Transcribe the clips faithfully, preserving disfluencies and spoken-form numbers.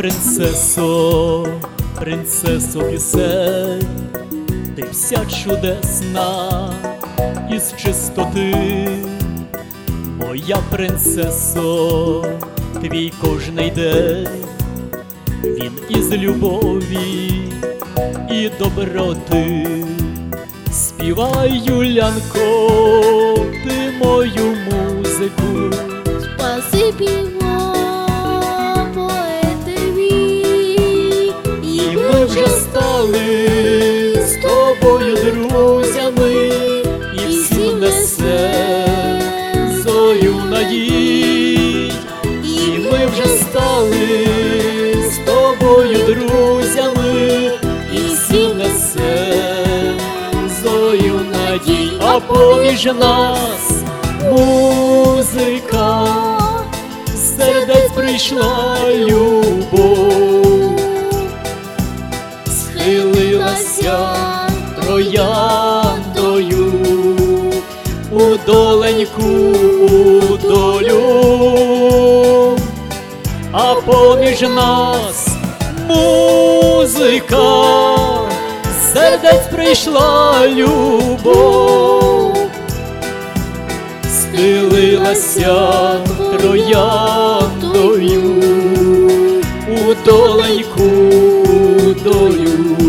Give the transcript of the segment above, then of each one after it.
принцесо, принцесо пісень, ти вся чудесна із чистоти. Моя принцесо, твій кожний день, він із любові і доброти. Співай, Юлянко, ти мою музику. Спасибі вам, поетові. І ми вже стали з тобою друзями, і всім несем зорю надій. І ми вже стали з тобою друзями, і всім несем зорю надій. А поміж нас музика, з сердець прийшла любов, схилилася трояндою у доленьку, у долю. А поміж нас музика, з сердець прийшла любов, схилилася трояндою у доленьку, у долю.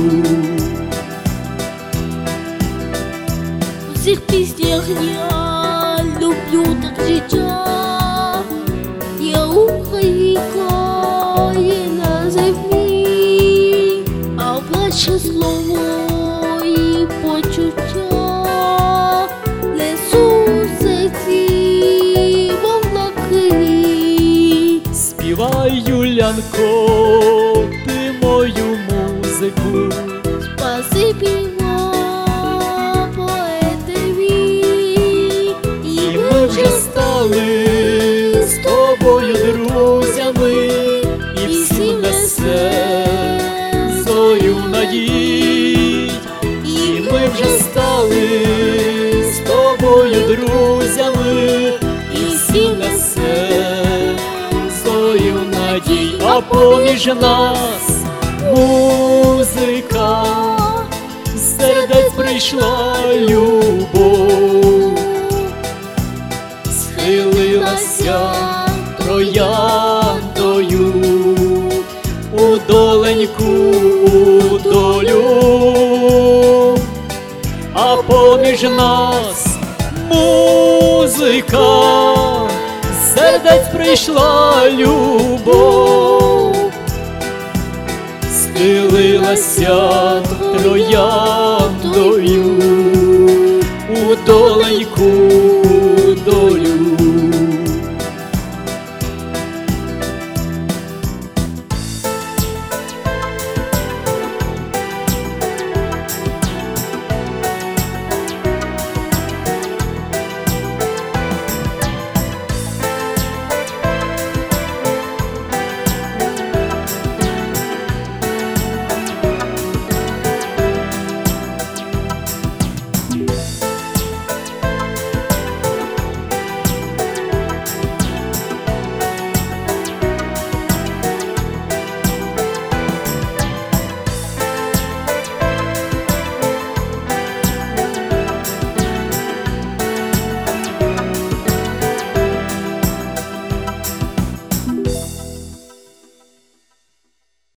У цих піснях я люблю так життя. Я Українка і на землі, а ваше слово і почуття несу в серці, мов на крилі. Співай, Юлянко, ти мою музику. Спасибі вам, поетові. І ми вже стали з тобою друзями, і всім несем зорю надій. І ми вже стали з тобою друзями, і всім несем зорю надій. А поміж нас музика, з сердець прийшла любов, схилилася трояндою у доленьку, у долю. А поміж нас музика, з сердець прийшла любов, схилилася трояндою у долю.